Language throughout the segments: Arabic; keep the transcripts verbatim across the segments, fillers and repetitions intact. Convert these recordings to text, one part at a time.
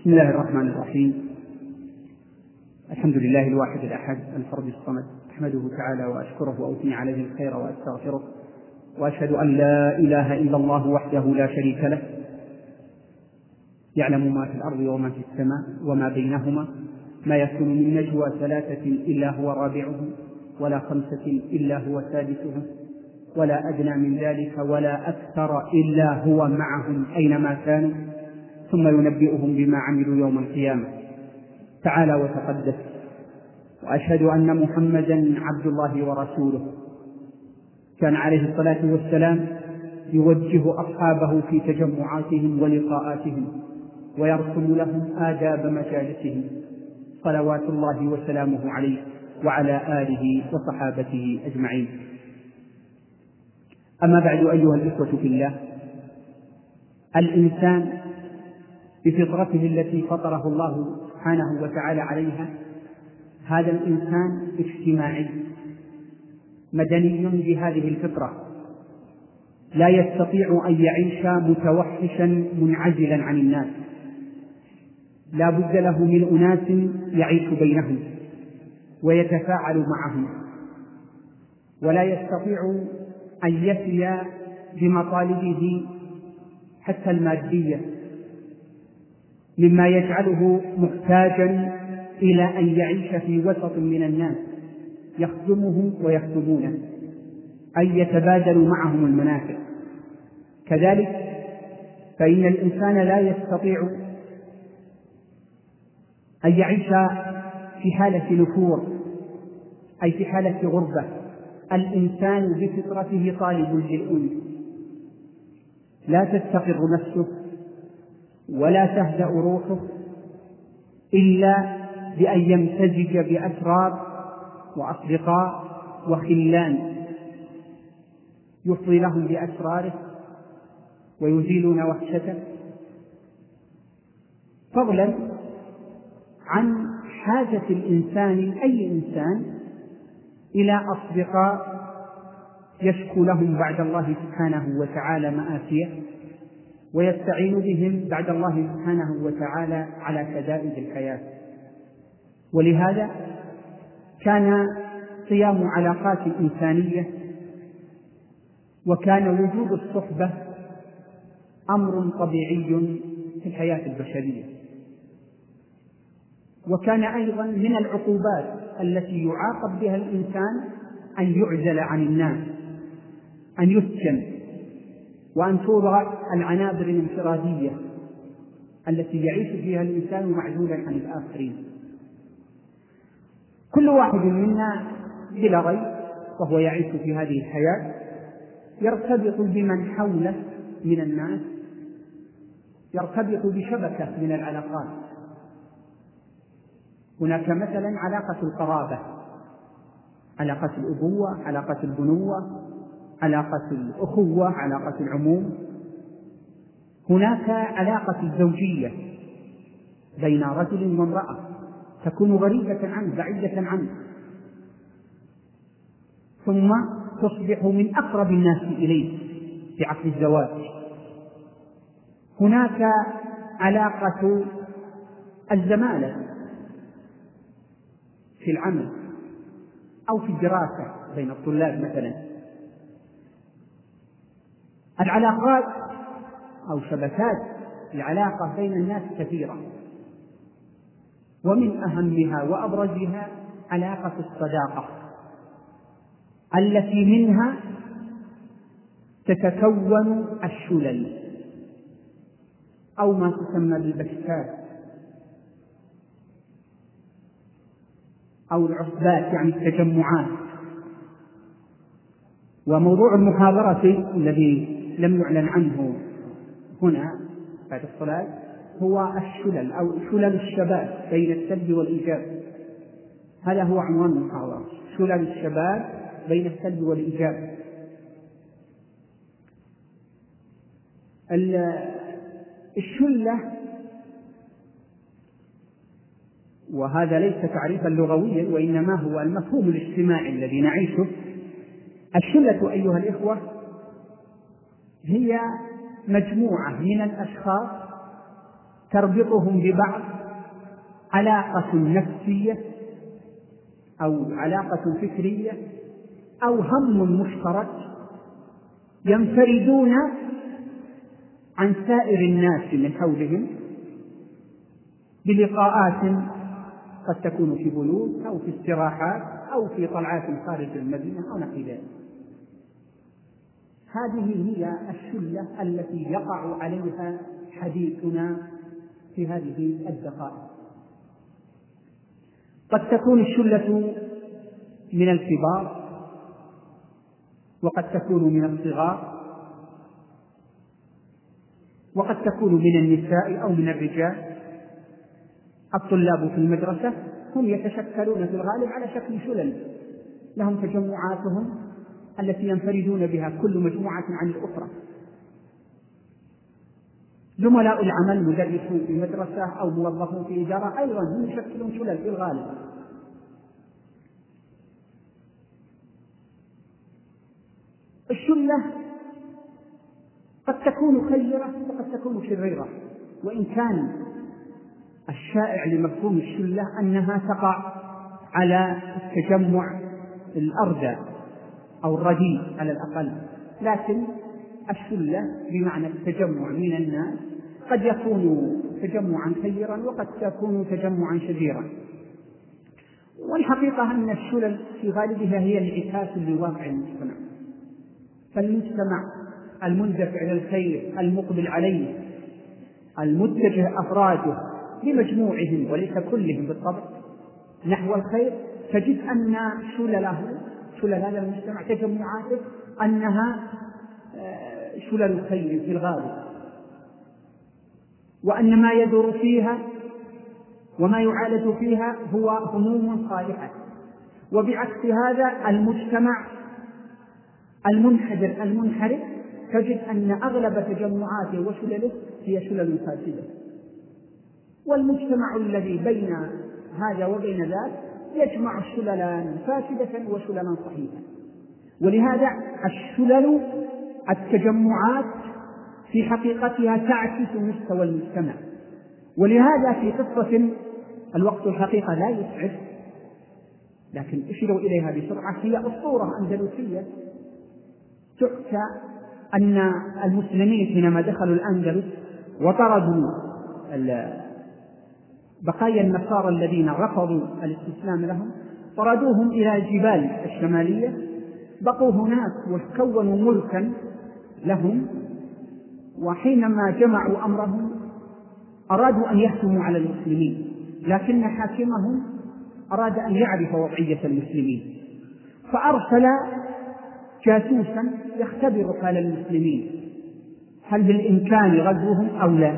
بسم الله الرحمن الرحيم. الحمد لله الواحد الأحد الفرد الصمد، أحمده تعالى وأشكره وأثني عليه الخير وأستغفره، وأشهد أن لا إله إلا الله وحده لا شريك له، يعلم ما في الأرض وما في السماء وما بينهما، ما يكون من نجوى ثلاثة إلا هو رابعهم، ولا خمسة إلا هو سادسهم، ولا أدنى من ذلك ولا أكثر إلا هو معهم أينما كانوا، ثم ينبئهم بما عملوا يوم القيامة. تعالى وتقدس. وأشهد أن محمدا عبد الله ورسوله، كان عليه الصلاة والسلام يوجه أصحابه في تجمعاتهم ولقاءاتهم، ويرسم لهم آداب مجالسهم، صلوات الله وسلامه عليه وعلى آله وصحابته أجمعين. أما بعد، أيها الإخوة في الله، الإنسان بفطرته التي فطره الله سبحانه وتعالى عليها، هذا الإنسان اجتماعي مدني بهذه الفطرة، لا يستطيع أن يعيش متوحشا منعزلا عن الناس، لا بد له من أناس يعيش بينهم ويتفاعل معهم، ولا يستطيع أن يفي بمطالبه حتى المادية، مما يجعله محتاجا إلى أن يعيش في وسط من الناس يخدمه ويخدمونه، أي يتبادل معهم المنافع. كذلك فإن الإنسان لا يستطيع أن يعيش في حالة نفور، أي في حالة غربة. الإنسان بفطرته طالب للأنس، لا تستقر نفسه ولا تهدأ روحه إلا بأن يمتزج بأسرار وأصدقاء وخلان يفضي لهم بأسراره ويزيلون وحشته، فضلا عن حاجة الإنسان أي إنسان إلى أصدقاء يشكو لهم بعد الله سبحانه وتعالى مآسيه، ويستعين بهم بعد الله سبحانه وتعالى على شدائد الحياة. ولهذا كان قيام علاقات إنسانية وكان وجود الصحبة أمر طبيعي في الحياة البشرية، وكان أيضا من العقوبات التي يعاقب بها الإنسان أن يعزل عن الناس، أن يسجن، وأن توضع العنابر الانفرادية التي يعيش فيها الإنسان معزولا عن الآخرين. كل واحد منا بلا ريب وهو يعيش في هذه الحياة يرتبط بمن حوله من الناس، يرتبط بشبكة من العلاقات. هناك مثلا علاقة القرابة، علاقة الأبوة، علاقة البنوة، علاقة الأخوة، علاقة العموم. هناك علاقة الزوجية بين رجل وامرأة تكون غريبة عنه، بعيدة عنه، ثم تصبح من أقرب الناس إليه في عقد الزواج. هناك علاقة الزمالة في العمل أو في الدراسة بين الطلاب مثلا. العلاقات أو شبكات العلاقة بين الناس كثيرة، ومن أهمها وأبرزها علاقة الصداقة التي منها تتكون الشلل أو ما تسمى بالبشتات أو العصبات، يعني التجمعات. وموضوع المحاضرة الذي لم يعلن عنه هنا بعد الصلاة هو الشلل أو شلل الشباب بين السلب والإيجاب. هذا هو عنوان المحاضرة، شلل الشباب بين السلب والإيجاب. الشلة، وهذا ليس تعريفا لغويا وإنما هو المفهوم الاجتماعي الذي نعيشه. الشلة أيها الإخوة هي مجموعة من الأشخاص تربطهم ببعض علاقة نفسية أو علاقة فكرية أو هم مشترك ينفردون عن سائر الناس من حولهم بلقاءات قد تكون في بيوت أو في استراحات أو في طلعات خارج المدينة أو نحو ذلك. هذه هي الشلة التي يقع عليها حديثنا في هذه الدقائق. قد تكون الشلة من الكبار وقد تكون من الصغار وقد تكون من النساء أو من الرجال. الطلاب في المدرسة هم يتشكلون في الغالب على شكل شلل، لهم تجمعاتهم التي ينفردون بها كل مجموعة عن الأخرى. زملاء العمل مدرسون في مدرسة أو موظفون في إدارة أيضا هم يشكلون شلل في الغالب. الشلة قد تكون خيرة وقد تكون شريرة، وإن كان الشائع لمفهوم الشلة أنها تقع على التجمع الأردى أو الرديء على الأقل، لكن الشلة بمعنى التجمع من الناس قد يكون تجمعا خيرا وقد يكون تجمعا شريرا. والحقيقة أن الشلل في غالبها هي انعكاس لواقع المجتمع، فالمجتمع المندفع للخير المقبل عليه المتجه أفراده بمجموعهم وليس كلهم بالطبع نحو الخير، تجد أن شلله شلل هذا المجتمع تجمعاته أنها شلل الخير في الغالب، وأن ما يدور فيها وما يعالج فيها هو هموم صالحة. وبعكس هذا المجتمع المنحدر المنحرف تجد أن أغلب تجمعاته وشلله هي شلل فاسدة. والمجتمع الذي بين هذا وبين ذاك يجمع الشللان فاسدة وشللا صحيحة. ولهذا الشلل التجمعات في حقيقتها تعكس مستوى المجتمع. ولهذا في قصة الوقت الحقيقة لا يسعف لكن اشيروا إليها بسرعة، هي أسطورة أندلسية تحكى أن المسلمين حينما دخلوا الأندلس وطردوا بقايا النصارى الذين رفضوا الاستسلام لهم طردوهم إلى الجبال الشمالية، بقوا هناك وكونوا ملكا لهم، وحينما جمعوا أمرهم أرادوا أن يحكموا على المسلمين، لكن حاكمهم أراد أن يعرف وضعية المسلمين فأرسل جاسوسا يختبر حال المسلمين هل بالإمكان غزوهم أو لا.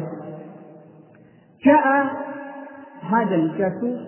جاء هذا الجاسوس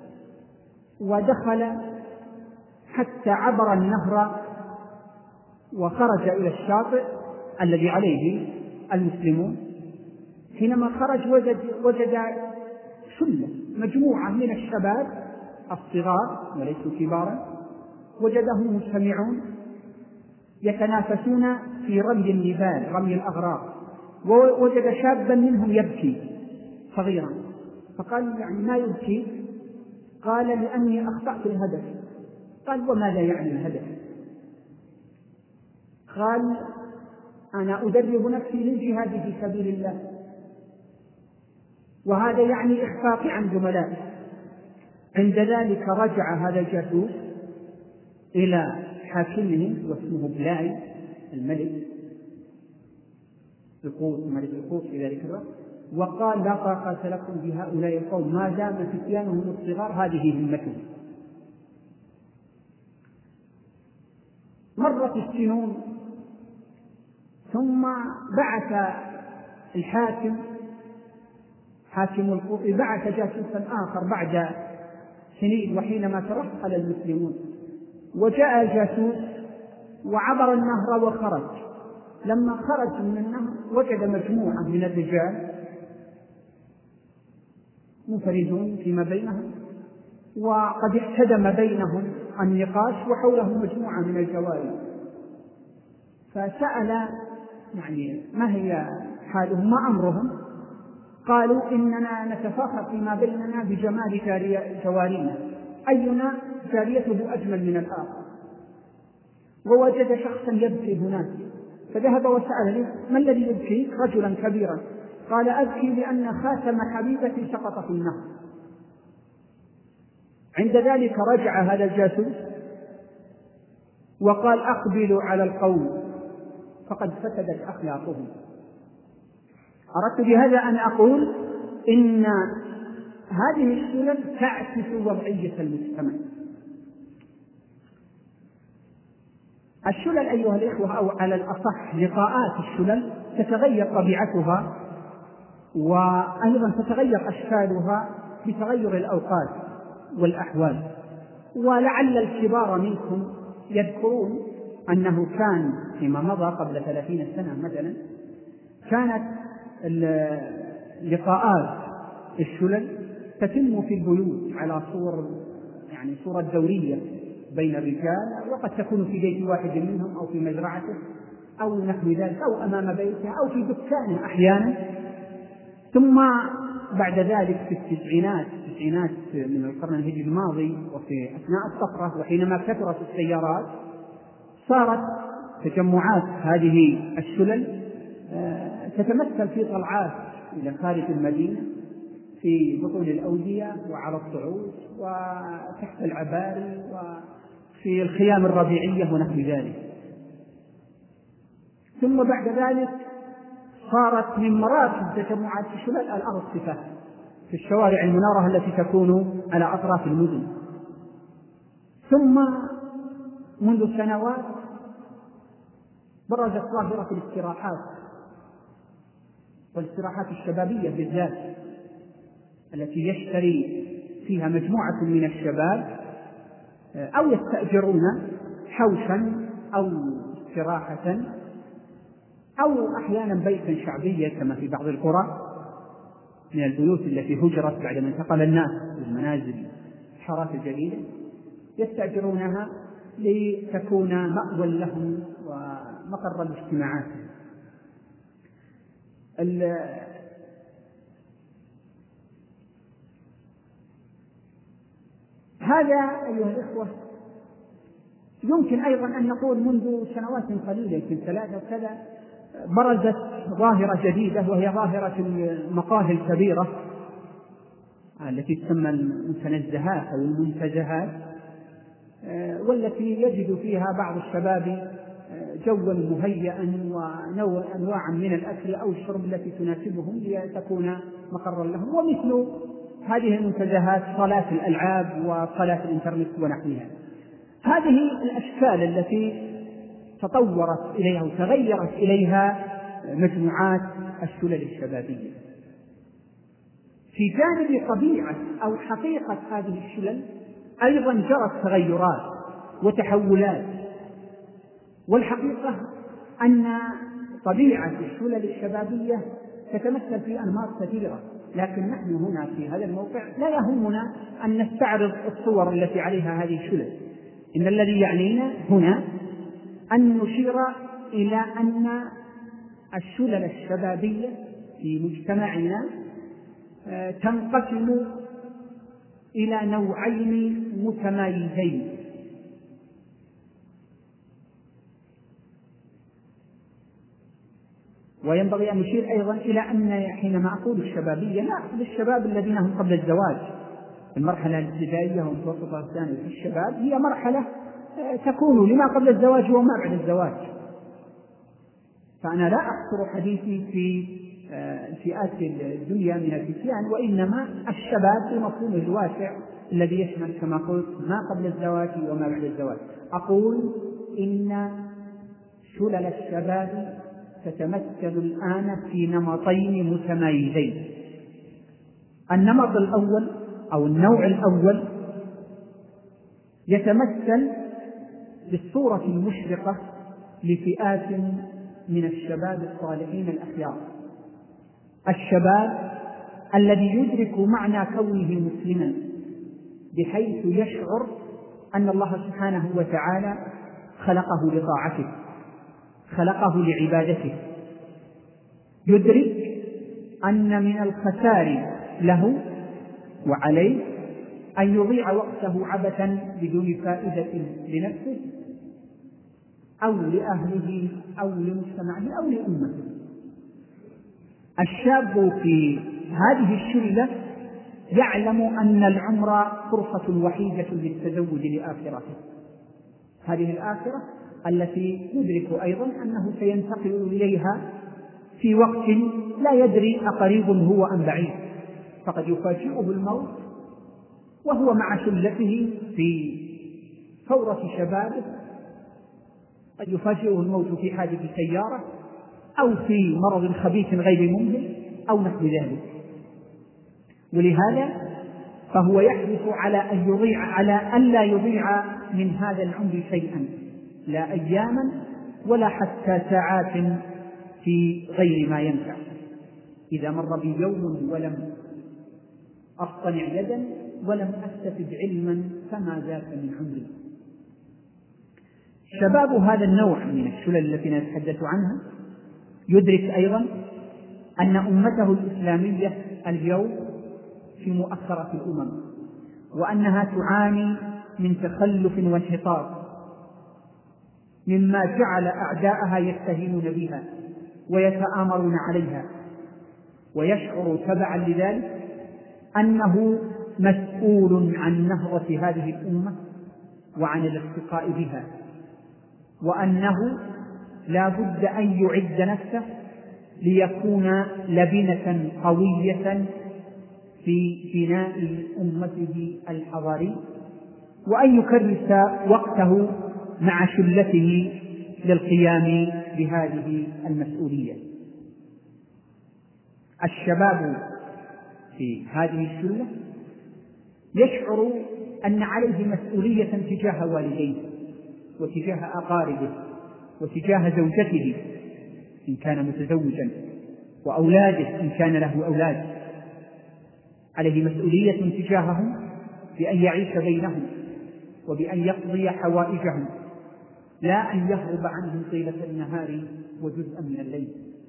ودخل حتى عبر النهر وخرج إلى الشاطئ الذي عليه المسلمون. حينما خرج وجد, وجد شلة مجموعة من الشباب الصغار وليسوا كبارا، وجدهم مجتمعون يتنافسون في رمي النبال رمي الأغراض، ووجد شابا منهم يبكي صغيرا فقال يعني ما يبكي؟ قال لأني أخطأت الهدف. قال وماذا يعني الهدف؟ قال أنا أدرب نفسي للجهاد في سبيل الله، وهذا يعني إخفاقي عن زملائي. عند ذلك رجع هذا الجاسوس إلى حاكمهم واسمه بلاي الملك القوس ملك القوس في ذلك الوقت، وقال لا طاقة لكم بهؤلاء القوم ما دام فتيانهم الصغار هذه همتهم. مرت السنون ثم بعث الحاكم حاكم القوس بعث جاسوسا آخر بعد سنين، وحينما ترحل المسلمون وجاء الجاسوس وعبر النهر وخرج. لما خرج من النهر وجد مجموعة من الرجال منفردون فيما بينهم، وقد احتدم بينهم النقاش وحولهم مجموعة من الجواري، فسأل يعني ما هي حالهم ما أمرهم؟ قالوا إننا نتفاخر فيما بيننا بجمال جوارينا، أينا جاريته أجمل من الآخر. ووجد شخصا يبكي هناك فذهب وسأله: ما الذي يبكيك؟ رجلا كبيرا. قال: أبكي لأن خاتم حبيبتي سقط في النهر. عند ذلك رجع هذا الجاسوس وقال: أقبلوا على القوم فقد فسدت أخلاقهم. أردت بهذا أن أقول إن هذه السلل تعكس وضعية المجتمع. الشلل أيها الإخوة، أو على الأصح لقاءات الشلل، تتغير طبيعتها وأيضا تتغير أشكالها بتغير الأوقات والأحوال. ولعل الكبار منكم يذكرون أنه كان فيما مضى قبل ثلاثين سنة مثلا كانت لقاءات الشلل تتم في البيوت على صور يعني صورة دورية بين الرجال، وقد تكون في بيت واحد منهم أو في مزرعته أو نحو ذلك أو أمام بيته أو في دكانه أحيانا. ثم بعد ذلك في التسعينات التسعينات من القرن الهجري الماضي وفي أثناء الطفرة وحينما كثرت السيارات صارت تجمعات هذه الشلل تتمثل في طلعات إلى خارج المدينة في بطول الأودية وعلى الصعود وتحت العباري وفي الخيام الربيعية ونحو ذلك. ثم بعد ذلك صارت من مراكز تجمعات الشلل الأرصفة في الشوارع المنارة التي تكون على أطراف المدن. ثم منذ سنوات برزت ظاهرة الاستراحات والاستراحات الشبابية بالذات، التي يشتري فيها مجموعة من الشباب أو يستأجرون حوشا أو استراحة أو أحيانا بيتا شعبيا كما في بعض القرى من البيوت التي هجرت بعد ما انتقل الناس للمنازل الحارات الجديدة، يستأجرونها لتكون مأوى لهم ومقر الاجتماعات. هذا أيها الإخوة يمكن أيضا أن نقول منذ سنوات قليلة يمكن ثلاثة كذا برزت ظاهرة جديدة، وهي ظاهرة المقاهي الكبيرة التي تسمى المتنزهات أو المنتزهات، والتي يجد فيها بعض الشباب جوا مهيئا وأنواعا من الأكل أو الشرب التي تناسبهم لتكون مقرا لهم. ومثل هذه المنتزهات صالات الألعاب وصالات الإنترنت ونحوها. هذه الأشكال التي تطورت إليها وتغيرت إليها مجموعات الشلل الشبابية. في جانب طبيعة أو حقيقة هذه الشلل أيضا جرت تغيرات وتحولات، والحقيقة أن طبيعة الشلل الشبابية تتمثل في أنماط كثيرة، لكن نحن هنا في هذا الموقع لا يهمنا أن نستعرض الصور التي عليها هذه الشلل. إن الذي يعنينا هنا أن نشير إلى أن الشلل الشبابية في مجتمعنا تنقسم إلى نوعين متمايزين. وينبغي أن نشير أيضا إلى أن حينما أقول الشبابية لا أقصد الشباب الذين هم قبل الزواج. المرحلة الابتدائية والمتوسطة الثانية في الشباب هي مرحلة تكون لما قبل الزواج وما بعد الزواج، فأنا لا أقصر حديثي في فئات الدنيا من الفتيان، وإنما الشباب بمفهوم الواسع الذي يشمل كما قلت ما قبل الزواج وما بعد الزواج. أقول إن شلل الشباب تتمثل الآن في نمطين متمايزين. النمط الأول أو النوع الأول يتمثل بالصورة المشرقة لفئات من الشباب الصالحين الأخيار، الشباب الذي يدرك معنى كونه مسلما بحيث يشعر أن الله سبحانه وتعالى خلقه لطاعته، خلقه لعبادته، يدرك أن من الخسار له وعليه أن يضيع وقته عبثا بدون فائدة لنفسه أو لأهله أو لمجتمعه أو لأمته. الشاب في هذه الشلة يعلم أن العمر فرصة وحيدة للتزوج لآخرته، هذه الآخرة التي يدرك أيضا أنه سينتقل إليها في وقت لا يدري أقريب هو أم بعيد، فقد يفاجئه الموت وهو مع شلته في ثورة شبابه، قد يفاجئه الموت في حادث سيارة أو في مرض خبيث غير ممهل أو نحو ذلك. ولهذا فهو يحرص على أن يضيع على ألا يضيع من هذا العمر شيئا، لا أياما ولا حتى ساعات في غير ما ينفع. إذا مر بي يوم ولم أصطنع يدا ولم أستفد علما فما ذاك من عمري. شباب هذا النوع من الشلل التي نتحدث عنها يدرك أيضا أن أمته الإسلامية اليوم في مؤخرة الأمم، وأنها تعاني من تخلف وانحطاط مما جعل أعداءها يستهينون بها ويتآمرون عليها، ويشعر تبعا لذلك أنه مسؤول عن نهضة هذه الأمة وعن الارتقاء بها، وأنه لا بد أن يعد نفسه ليكون لبنة قوية في بناء أمته الحضاري، وأن يكرس وقته مع شلته للقيام بهذه المسؤولية. الشباب في هذه الشلة يشعر أن عليه مسؤولية تجاه والديه وتجاه أقاربه وتجاه زوجته إن كان متزوجا وأولاده إن كان له أولاد، عليه مسؤولية تجاههم بأن يعيش بينهم وبأن يقضي حوائجهم، لا أن يهرب عنهم طيلة النهار وجزءا من الليل.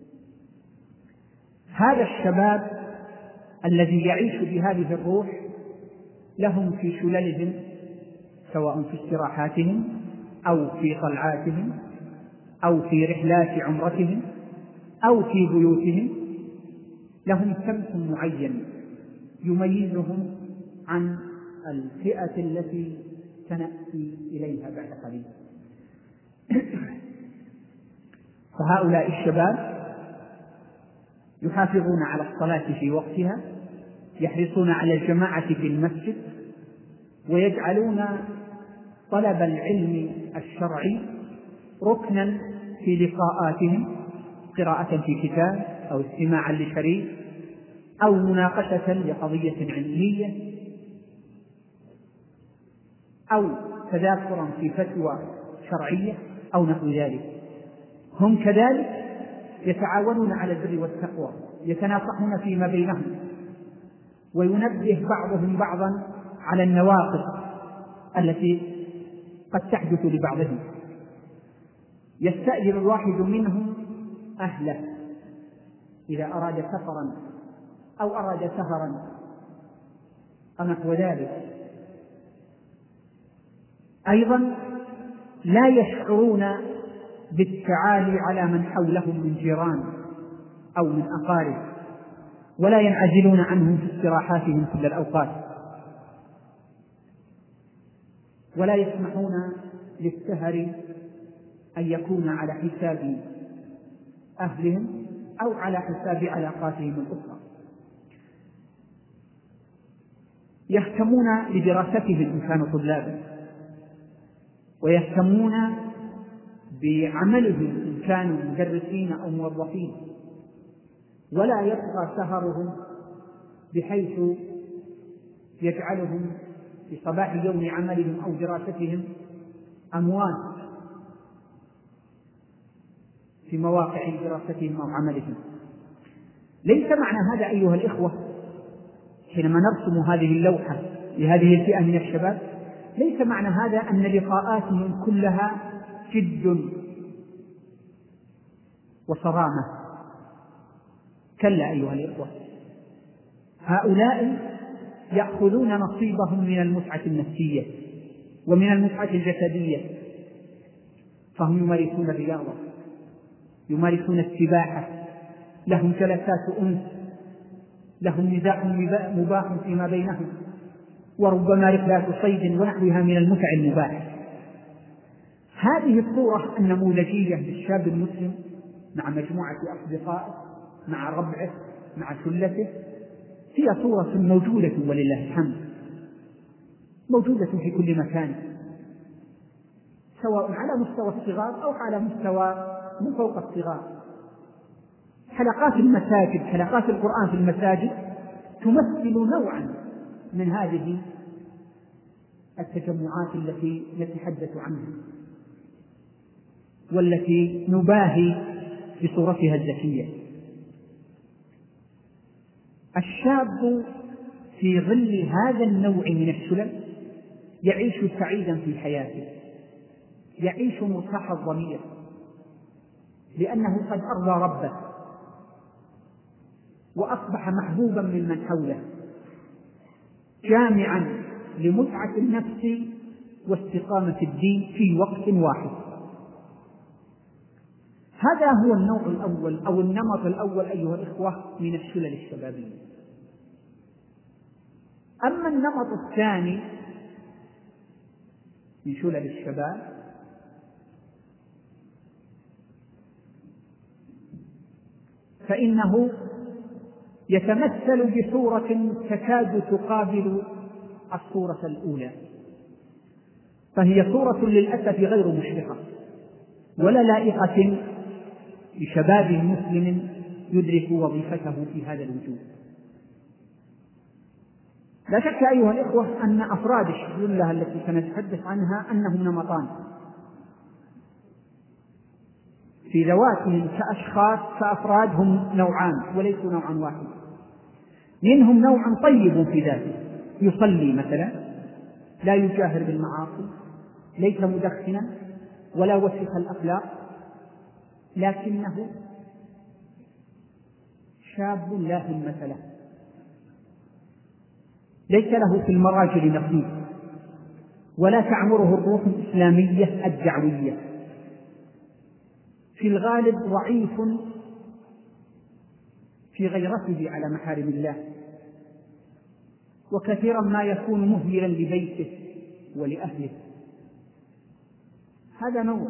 هذا الشباب الذي يعيش بهذه الروح لهم في شللهم سواء في استراحاتهم أو في طلعاتهم أو في رحلات عمرتهم أو في بيوتهم لهم سمت معين يميزهم عن الفئة التي سنأتي إليها بعد قليل. فهؤلاء الشباب يحافظون على الصلاة في وقتها، يحرصون على الجماعة في المسجد، ويجعلون طلب العلم الشرعي ركنا في لقاءاتهم، قراءة في كتاب أو استماعا لشريط أو مناقشة لقضية علمية أو تذاكرا في فتوى شرعية أو نحو ذلك. هم كذلك يتعاونون على البر والتقوى، يتناصحون فيما بينهم، وينبه بعضهم بعضا على النواقص التي قد تحدث لبعضهم. يستأجر الواحد منهم أهله إذا أراد سفرا أو أراد سهرا أو نحو ذلك. أيضا لا يشعرون بالتعالي على من حولهم من جيران أو من أقارب، ولا ينعزلون عنهم في استراحاتهم كل الأوقات، ولا يسمحون للسهر أن يكون على حساب أهلهم أو على حساب علاقاتهم الأخرى. يهتمون لدراستهم إن كانوا طلابا، ويهتمون بعملهم إن كانوا مدرسين أو موظفين، ولا يبقى سهرهم بحيث يجعلهم في صباح يوم عملهم أو دراستهم أموات في مواقع دراستهم أو عملهم. ليس معنى هذا أيها الإخوة حينما نرسم هذه اللوحة لهذه الفئة من الشباب، ليس معنى هذا أن لقاءاتهم كلها جد وصرامة، كلا أيها الإخوة، هؤلاء يأخذون نصيبهم من المتعة النفسية ومن المتعة الجسدية، فهم يمارسون الرياضة، يمارسون السباحة، لهم جلسات أنس، لهم نزاع مباح فيما بينهم، وربما رحلات صيد ونحوها من المتع المباح. هذه الصورة النموذجية للشاب المسلم مع مجموعة أصدقائه، مع ربعه، مع شلته، هي صورة موجودة ولله الحمد، موجودة في كل مكان، سواء على مستوى الصغار أو على مستوى من فوق الصغار. حلقات المساجد، حلقات القرآن في المساجد تمثل نوعا من هذه التجمعات التي نتحدث عنها والتي نباهي بصورتها الذكية. الشاب في ظل هذا النوع من الشلل يعيش سعيدا في حياته، يعيش مرتاح الضمير، لأنه قد أرضى ربه وأصبح محبوبا ممن حوله، جامعا لمتعة النفس واستقامة الدين في وقت واحد. هذا هو النوع الأول أو النمط الأول أيها الإخوة من الشلل الشبابية. أما النمط الثاني من شلل الشباب فإنه يتمثل بصورة تكاد تقابل الصورة الأولى، فهي صورة للأسف غير مشرقة ولا لائقة بشباب مسلم يدرك وظيفته في هذا الوجود. لا شك أيها الإخوة أن أفراد الشلة التي سنتحدث عنها أنهم نمطان في ذواتهم كأشخاص كأفراد، هم نوعان وليسوا نوعا واحدا. منهم نوع طيب في ذاته، يصلي مثلا، لا يجاهر بالمعاصي، ليس مدخنا ولا وسخ الأخلاق، لكنه شاب لا همة له، ليس له في المراجل نصيب ولا تعمره الروح الإسلامية الدعوية، في الغالب ضعيف في غيرته على محارم الله، وكثيرا ما يكون مهملا لبيته ولأهله. هذا نوع.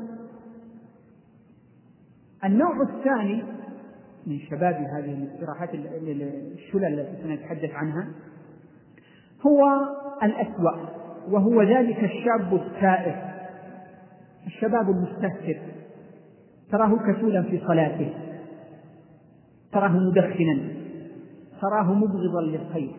النوع الثاني من شباب هذه الاستراحات الشلل التي سنتحدث عنها هو الأسوأ، وهو ذلك الشاب التائه، الشباب المستهتر، تراه كسولا في صلاته، تراه مدخنا، تراه مبغضا للخير،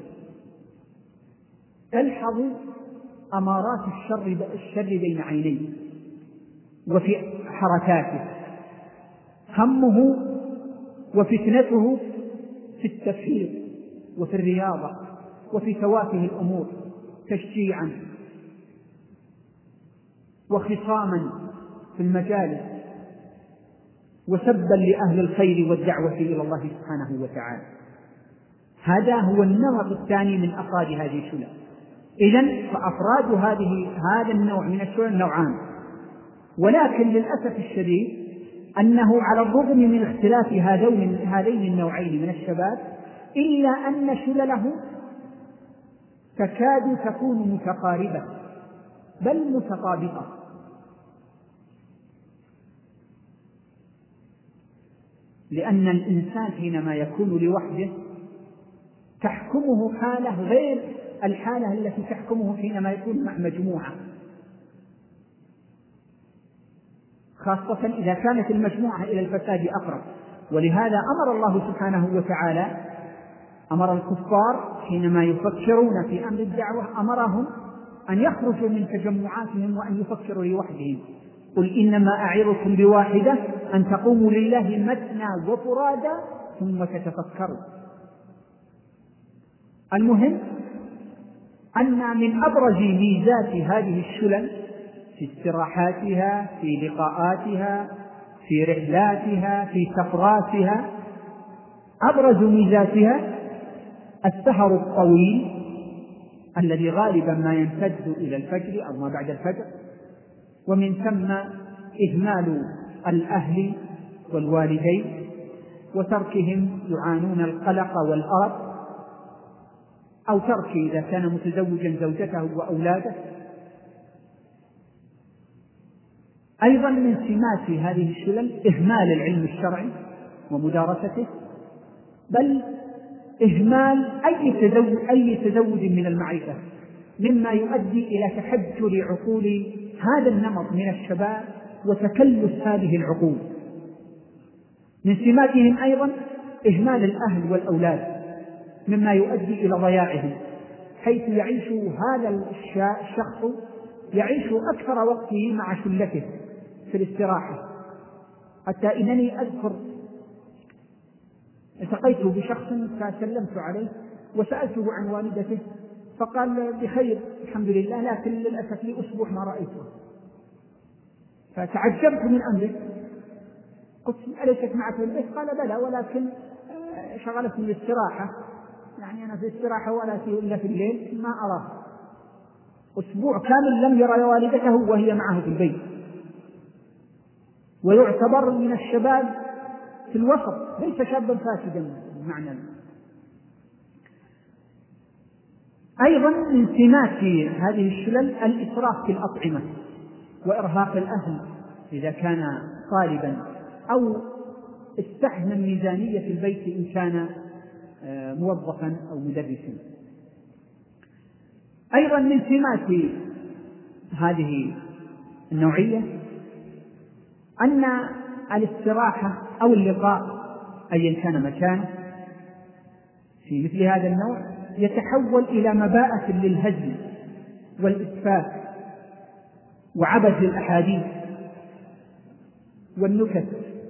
تلحظ أمارات الشر الشر بين عينيه وفي حركاته، همه وفتنته في التفكير وفي الرياضة وفي توافه الأمور، تشجيعا وخصاما في المجالس وسبا لأهل الخير والدعوة إلى الله سبحانه وتعالى. هذا هو النمط الثاني من أفراد هذه الشلل. إذن فأفراد هذه هذا النوع من الشلل نوعان، ولكن للأسف الشديد أنه على الرغم من اختلاف هذين النوعين من الشباب إلا أن شلله تكاد تكون متقاربة بل متطابقة. لأن الإنسان حينما يكون لوحده تحكمه حالة غير الحالة التي تحكمه حينما يكون مع مجموعة، خاصة إذا كانت المجموعة إلى الفساد أقرب. ولهذا أمر الله سبحانه وتعالى أمر الكفار حينما يفكرون في أمر الدعوة أمرهم أن يخرجوا من تجمعاتهم وأن يفكروا لوحدهم. قل إنما أعظكم بواحدة أن تقوموا لله مثنى وفرادا ثم تتفكروا. المهم أن من أبرز ميزات هذه الشلل في استراحاتها، في لقاءاتها، في رحلاتها، في سفراتها، أبرز ميزاتها السهر الطويل الذي غالبا ما يمتد إلى الفجر أو ما بعد الفجر، ومن ثم إهمال الأهل والوالدين وتركهم يعانون القلق والأرق، أو ترك إذا كان متزوجا زوجته وأولاده. أيضا من سمات هذه الشلل إهمال العلم الشرعي ومدارسته، بل إهمال أي تزوج, أي تزوج من المعرفة، مما يؤدي إلى تحجر عقول هذا النمط من الشباب وتكلس هذه العقول. من سماتهم أيضا إهمال الأهل والأولاد، مما يؤدي إلى ضياعهم، حيث يعيش هذا الشخص يعيش أكثر وقته مع شلته في الاستراحة. حتى إنني أذكر التقيت بشخص فسلمت عليه وسألته عن والدته فقال بخير الحمد لله، لكن للأسف لي أسبوع ما رأيته. فتعجبت من أمره، قلت أليست معك في البيت؟ قال بلى، ولكن شغلتني الاستراحة، يعني أنا في الاستراحة ولا فيه إلا في الليل ما أراه. أسبوع كامل لم يرى والدته وهي معه في البيت، ويعتبر من الشباب في الوسط، ليس شابا فاسدا معنى. أيضا من سمات هذه الشلل الإسراف في الأطعمة وإرهاق الأهل إذا كان طالبا، أو استحمل ميزانية البيت إن كان موظفا أو مدرسا. أيضا من سمات هذه النوعية أن الاستراحة أو اللقاء أيا كان مكانه في مثل هذا النوع يتحول إلى مباءة للهزل والإسفاف وعبث الأحاديث والنكت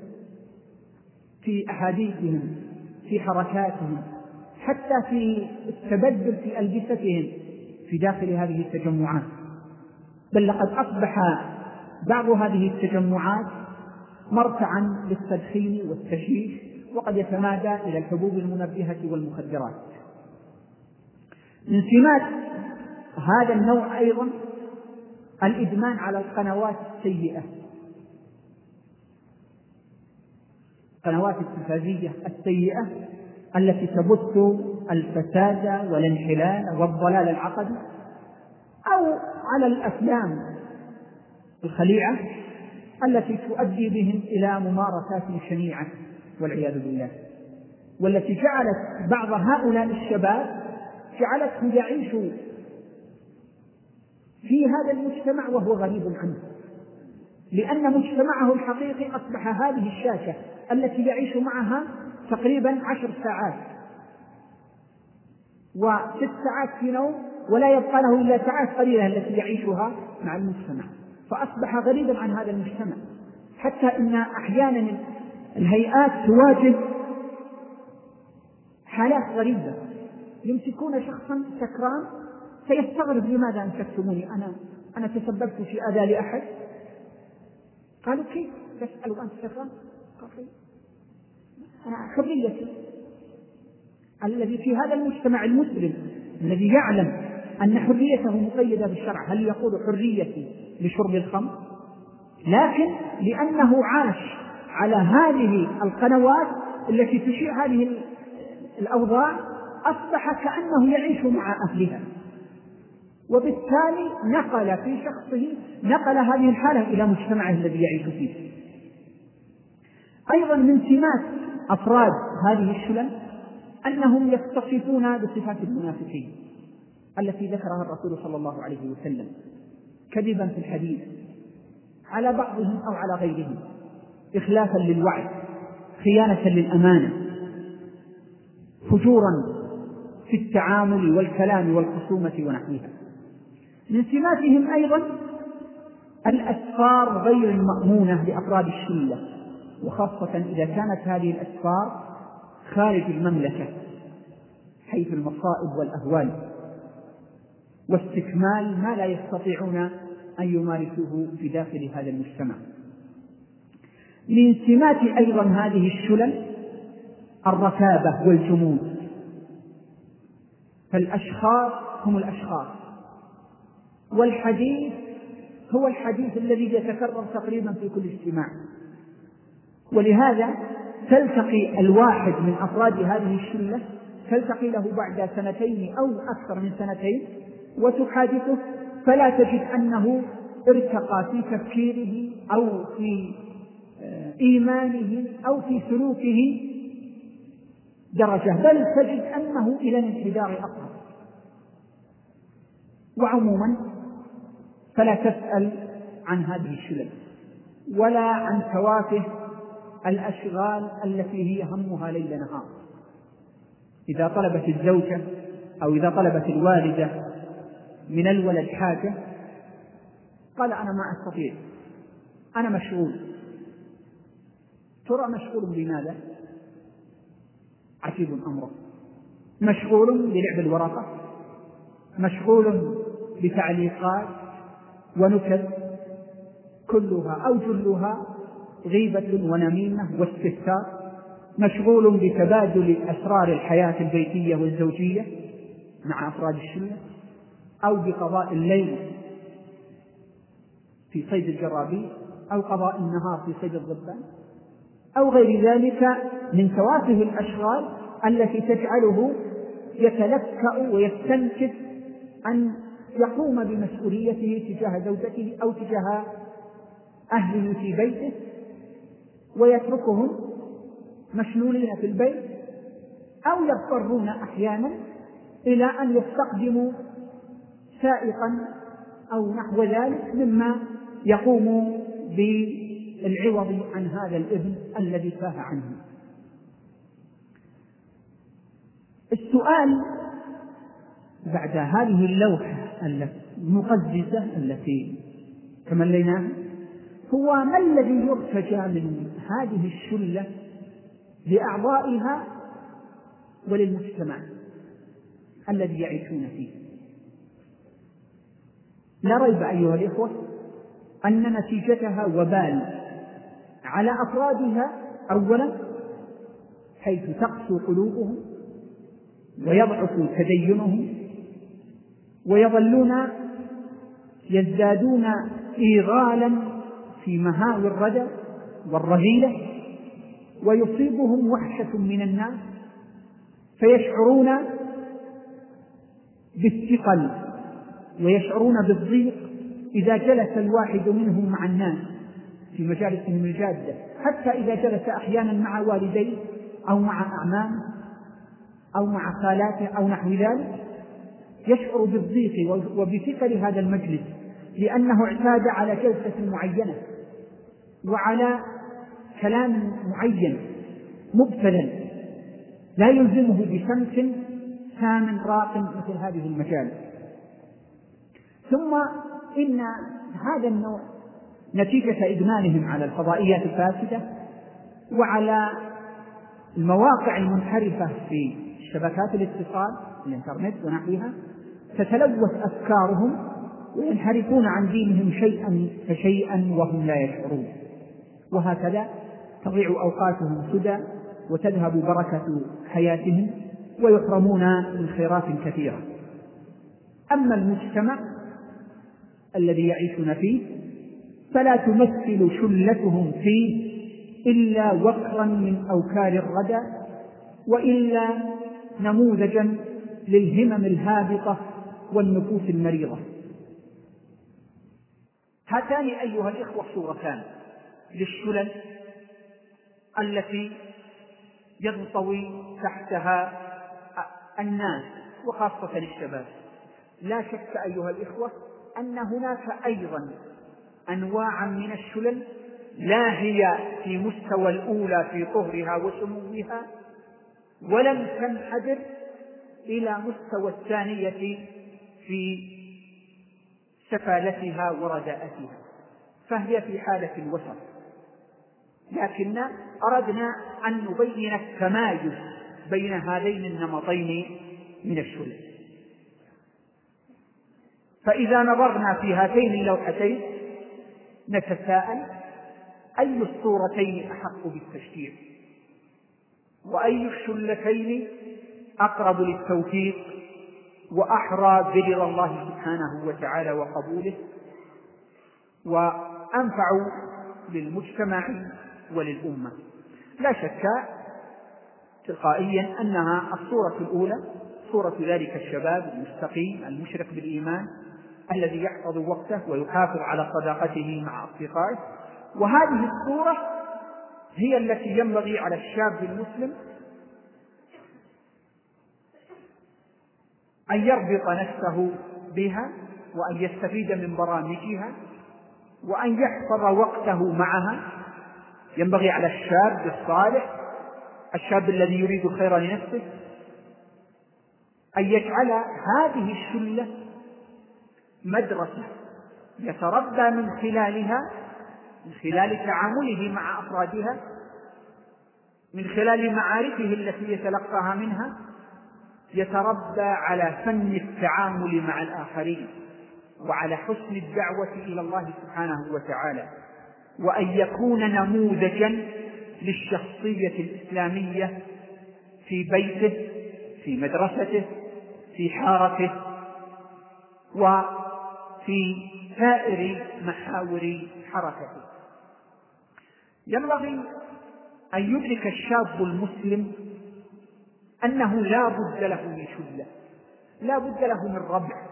في أحاديثهم، في حركاتهم، حتى في التبدل في ألبستهم في داخل هذه التجمعات. بل لقد أصبح بعض هذه التجمعات مرتعا للتدخين والتشييش، وقد يتمادى إلى الحبوب المنبهة والمخدرات. من سمات هذا النوع أيضا الإدمان على القنوات السيئة، القنوات التلفزيونية السيئة التي تبث الفساد والانحلال والضلال العقدي، أو على الأفلام الخليعة التي تؤدي بهم إلى ممارسات شنيعة والعياذ بالله، والتي جعلت بعض هؤلاء الشباب جعلته يعيش في هذا المجتمع وهو غريب عنه، لأن مجتمعه الحقيقي أصبح هذه الشاشة التي يعيش معها تقريبا عشر ساعات وست ساعات في نوم، ولا يبقى له إلا ساعات قليلة التي يعيشها مع المجتمع، فأصبح غريبا عن هذا المجتمع. حتى إن أحيانا الهيئات تواجه حالات غريبة، يمسكون شخصا سكران فيستغرب لماذا أمسكتموني، أنا أنا تسببت في أذى لأحد؟ قالوا كيف تسأل وأنت سكران؟ قال أنا حريتي. الذي في هذا المجتمع المسلم الذي يعلم أن حريته مقيدة بالشرع، هل يقول حريتي لشرب الخمر؟ لكن لأنه عاش على هذه القنوات التي تشيع هذه الأوضاع أصبح كأنه يعيش مع أهلها، وبالتالي نقل في شخصه نقل هذه الحالة إلى مجتمعه الذي يعيش فيه. أيضا من سمات أفراد هذه الشلل أنهم يتصفون بصفات المنافقين التي ذكرها الرسول صلى الله عليه وسلم، كذبا في الحديث على بعضهم أو على غيرهم، إخلافا للوعد، خيانة للأمانة، فجورا في التعامل والكلام والخصومة ونحوها. من سماتهم أيضا الأسفار غير المأمونة لأفراد الشلة، وخاصة إذا كانت هذه الأسفار خارج المملكة، حيث المصائب والأهوال واستكمال ما لا يستطيعون أن يمارسوه في داخل هذا المجتمع. من سمات أيضا هذه الشلل الرتابة والجمود. فالأشخاص هم الأشخاص، والحديث هو الحديث الذي يتكرر تقريبا في كل اجتماع. ولهذا تلتقي الواحد من أفراد هذه الشلة تلتقي له بعد سنتين أو أكثر من سنتين وتحادثه، فلا تجد أنه ارتقى في تفكيره أو في إيمانه أو في سلوكه درجة، بل تجد أنه إلى الانحدار أقرب. وعموما فلا تسأل عن هذه الشلل ولا عن توافه الأشغال التي هي همها ليل نهار. إذا طلبت الزوجة أو إذا طلبت الوالدة من الولد حاجة قال أنا ما أستطيع، أنا مشغول. ترى مشغول بماذا؟ عجيب أمره، مشغول بلعب الورقة، مشغول بتعليقات ونكت كلها أو جلها غيبة ونميمة واستهتار، مشغول بتبادل أسرار الحياة البيتية والزوجية مع أفراد الشلة، أو بقضاء الليل في صيد الجرابين، أو قضاء النهار في صيد الضبان، أو غير ذلك من توافه الأشغال التي تجعله يتلكأ ويستنكف أن يقوم بمسؤوليته تجاه زوجته أو تجاه أهله في بيته، ويتركهم مشلولين في البيت، أو يضطرون أحيانا إلى أن يستخدموا سائقا أو نحو ذلك مما يقوم بالعوض عن هذا الابن الذي تاه عنه. السؤال بعد هذه اللوحة المقززة التي تمليناها هو ما الذي يرتجى من هذه الشلة لأعضائها وللمجتمع الذي يعيشون فيه؟ لا ريب أيها الإخوة أن نتيجتها وبال على أفرادها أولا، حيث تقسو قلوبهم ويضعف تدينهم ويظلون يزدادون إيغالا في مهاوي الردى والرذيلة، ويصيبهم وحشة من الناس فيشعرون بالثقل ويشعرون بالضيق إذا جلس الواحد منهم مع الناس في مجالسهم الجادة، حتى إذا جلس أحيانا مع والديه أو مع أعمامه أو مع خالاته أو نحو ذلك يشعر بالضيق وبثقل هذا المجلس، لأنه اعتاد على جلسة معينة وعلى كلام معين مبتذل لا يلزمه بسمت سام راق مثل هذه المجالس. ثم إن هذا النوع نتيجة إدمانهم على الفضائيات الفاسدة وعلى المواقع المنحرفة في شبكات الاتصال الإنترنت ونحوها، تتلوث أفكارهم وينحرفون عن دينهم شيئا فشيئا وهم لا يشعرون، وهكذا تضيع أوقاتهم سدى وتذهب بركة حياتهم ويحرمون من خيرات كثيرة. أما المجتمع الذي يعيشون فيه فلا تمثل شلتهم فيه إلا وكرا من أوكار الردى، وإلا نموذجا للهمم الهابطة والنفوس المريضة. هاتان أيها الإخوة صورتان للشلل التي ينطوي تحتها الناس وخاصة الشباب. لا شك أيها الإخوة أن هناك أيضا أنواعا من الشلل لا هي في مستوى الأولى في طهرها وسموها ولم تنحدر إلى مستوى الثانية في سفالتها ورداءتها، فهي في حالة الوسط، لكن أردنا أن نبين التمايز بين هذين النمطين من الشلل. فإذا نظرنا في هاتين اللوحتين نتساءل أي الصورتين أحق بالتشجيع؟ وأي الشلتين أقرب للتوفيق وأحرى برضا الله سبحانه وتعالى وقبوله وأنفع للمجتمع وللأمة. لا شك تلقائيا أنها الصورة الأولى صورة ذلك الشباب المستقيم المشرق بالإيمان الذي يحفظ وقته ويحافظ على صداقته مع أصدقائه، وهذه الصورة هي التي ينبغي على الشاب المسلم أن يربط نفسه بها وأن يستفيد من برامجها وأن يحفظ وقته معها. ينبغي على الشاب الصالح الشاب الذي يريد الخير لنفسه أن يجعل هذه الشلة مدرسة يتربى من خلالها، من خلال تعامله مع أفرادها، من خلال معارفه التي يتلقاها منها، يتربى على فن التعامل مع الآخرين وعلى حسن الدعوة إلى الله سبحانه وتعالى، وأن يكون نموذجا للشخصية الإسلامية في بيته، في مدرسته، في حارته، وفي سائر محاور حركته. ينبغي أن يدرك الشاب المسلم أنه لا بد له من شلة، لا بد له من ربع،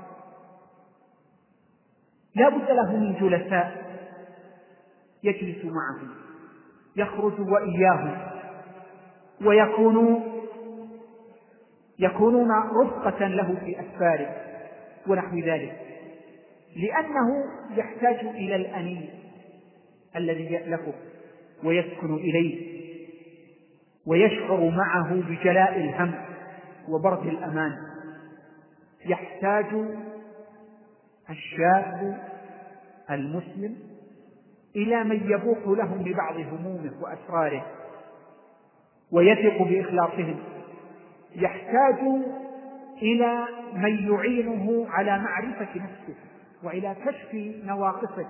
لا بد له من جلساء يجلس معهم، يخرج وإياهم ويكونوا يكونون رفقة له في أسفاره ونحو ذلك، لأنه يحتاج إلى الأنيس الذي يألفه ويسكن إليه ويشعر معه بجلاء الهم وبرد الأمان. يحتاج الشاب المسلم إلى من يبوح لهم ببعض همومه وأسراره ويثق بإخلاصهم. يحتاج إلى من يعينه على معرفة نفسه وإلى كشف نواقصه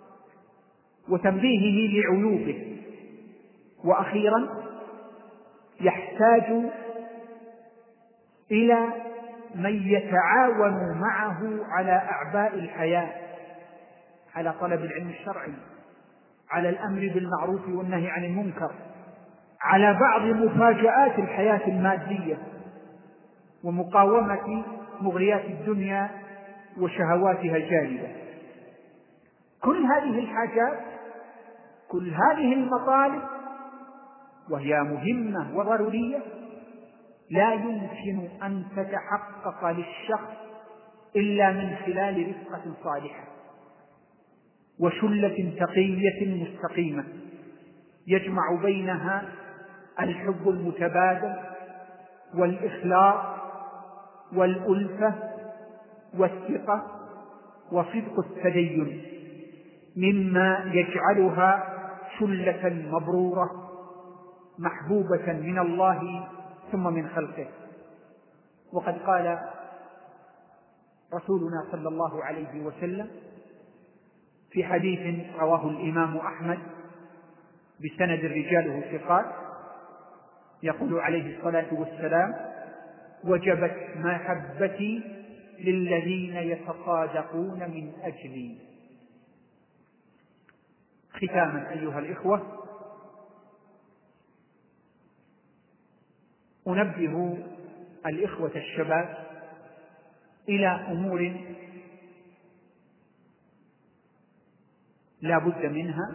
وتنبيهه لعيوبه. وأخيرا يحتاج إلى من يتعاون معه على أعباء الحياة، على طلب العلم الشرعي، على الأمر بالمعروف والنهي عن المنكر، على بعض مفاجآت الحياة المادية ومقاومة مغريات الدنيا وشهواتها الجانبة. كل هذه الحاجات، كل هذه المطالب وهي مهمة وضرورية لا يمكن أن تتحقق للشخص إلا من خلال رفقة صالحة وشلة تقية مستقيمة يجمع بينها الحب المتبادل والإخلاص والألفة والثقة وصدق التدين، مما يجعلها شلة مبرورة محبوبة من الله ثم من خلقه. وقد قال رسولنا صلى الله عليه وسلم في حديث رواه الإمام أحمد بسند رجاله ثقات، يقول عليه الصلاة والسلام: وجبت محبتي للذين يتصادقون من أجلي. ختاما أيها الإخوة، أنبه الإخوة الشباب إلى أمور لا بد منها.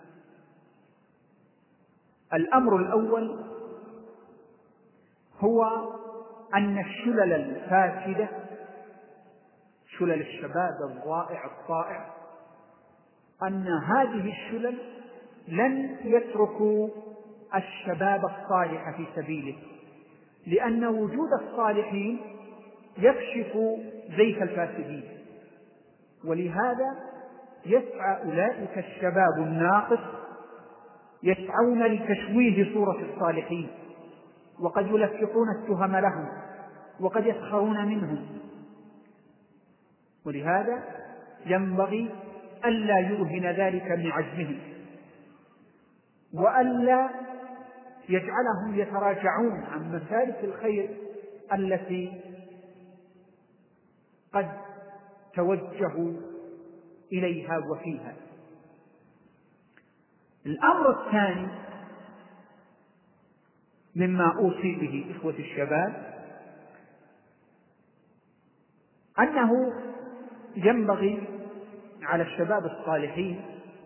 الأمر الأول هو أن الشلل الفاسدة، شلل الشباب الضائع الطائع، أن هذه الشلل لن يتركوا الشباب الصالح في سبيله، لأن وجود الصالحين يكشف زيف الفاسدين، ولهذا يسعى أولئك الشباب الناقص يسعون لتشويه صورة الصالحين، وقد يلفقون التهم لهم وقد يسخرون منهم. ولهذا ينبغي ألا يوهن ذلك من عزمهم، وألا يجعلهم يتراجعون عن مسالك الخير التي قد توجهوا إليها وفيها. الأمر الثاني مما أوصي به إخوة الشباب أنه ينبغي على الشباب الصالحين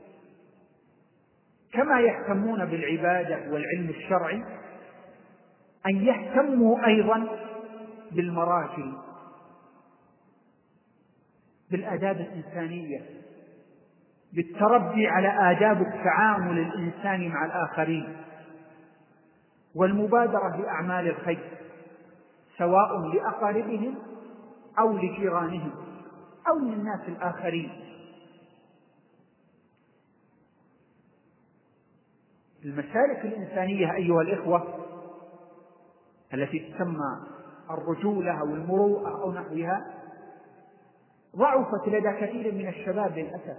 كما يهتمون بالعبادة والعلم الشرعي أن يهتموا أيضا بالمراجل، بالآداب الإنسانية، بالتربي على آداب التعامل الإنساني مع الآخرين، والمبادرة لأعمال الخير سواء لأقاربهم أو لجيرانهم أو للناس الآخرين. المسالك الإنسانية أيها الإخوة التي تسمى الرجولة أو المروءة أو نحوها ضعفت لدى كثير من الشباب للأسف.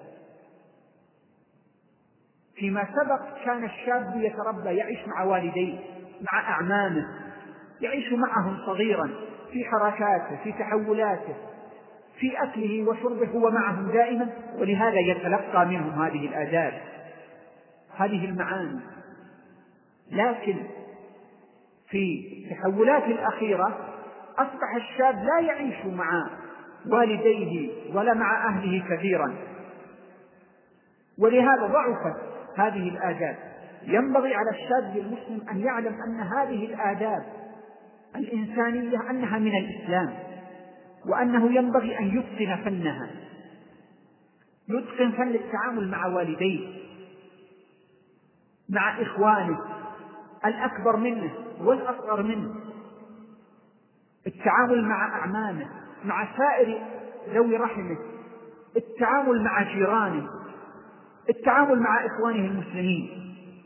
فيما سبق كان الشاب يتربى يعيش مع والديه، مع أعمامه، يعيش معهم صغيرا في حركاته، في تحولاته، في أكله وشربه، هو معهم دائما، ولهذا يتلقى منهم هذه الآداب، هذه المعاني. لكن في التحولات الأخيرة أصبح الشاب لا يعيش مع والديه ولا مع أهله كثيرا، ولهذا ضعفت هذه الآداب. ينبغي على الشاب المسلم أن يعلم أن هذه الآداب الإنسانية أنها من الإسلام، وأنه ينبغي أن يتقن فنها، يتقن فن التعامل مع والديه، مع إخوانه الأكبر منه والأصغر منه، التعامل مع أعمامه، مع سائر ذوي رحمه، التعامل مع جيرانه، التعامل مع إخوانه المسلمين.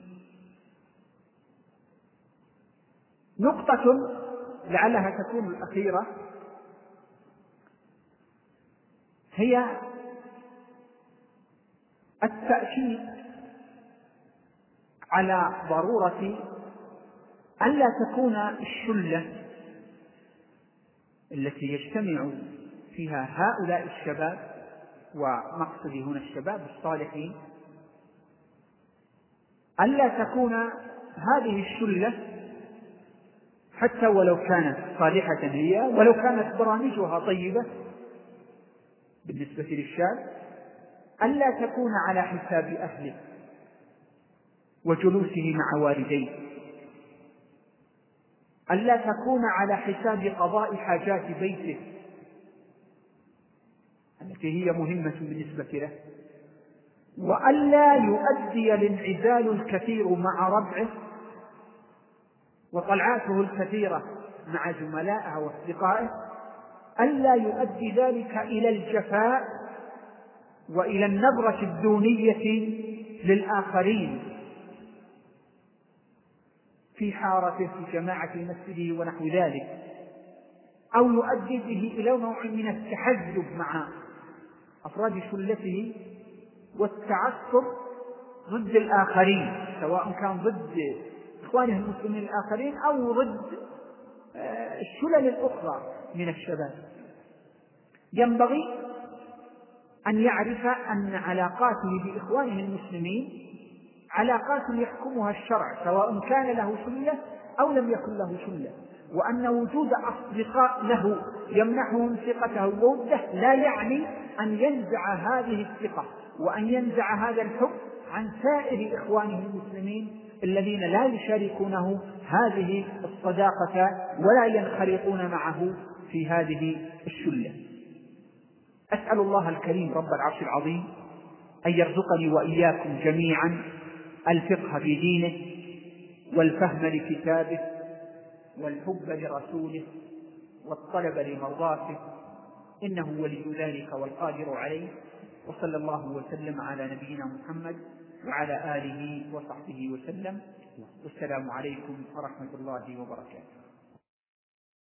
نقطة لعلها تكون الأخيرة هي التأكيد على ضرورة أن لا تكون الشلة التي يجتمع فيها هؤلاء الشباب، ومقصدي هنا الشباب الصالحين، أن لا تكون هذه الشلة حتى ولو كانت صالحة هي، ولو كانت برامجها طيبة بالنسبة للشاب، أن لا تكون على حساب أهله وجلوسه مع والديه، أن لا تكون على حساب قضاء حاجات بيته التي هي مهمة بالنسبة له، وأن لا يؤدي الانعزال الكثير مع ربعه وطلعاته الكثيرة مع زملائه وأصدقائه، أن لا يؤدي ذلك إلى الجفاء وإلى النظرة الدونية للآخرين في حارته في جماعة مسجده ونحو ذلك، أو يؤدي به إلى نوع من التحزب مع أفراد شلته والتعصب ضد الآخرين، سواء كان ضد إخوانه المسلمين الآخرين أو ضد الشلل الأخرى من الشباب. ينبغي أن يعرف أن علاقاته بإخوانه المسلمين علاقات يحكمها الشرع، سواء كان له شلة أو لم يكن له شلة، وأن وجود أصدقاء له يمنحهم ثقته ووده لا يعني أن ينزع هذه الثقة وأن ينزع هذا الحب عن سائر إخوانه المسلمين الذين لا يشاركونه هذه الصداقة ولا ينخرطون معه في هذه الشلة. أسأل الله الكريم رب العرش العظيم أن يرزقني وإياكم جميعا الفقه في دينه والفهم لكتابه والحب لرسوله والطلب لمرضاته، إنه ولي ذلك والقادر عليه. وصلى الله وسلم على نبينا محمد وعلى آله وصحبه وسلم، والسلام عليكم ورحمة الله وبركاته.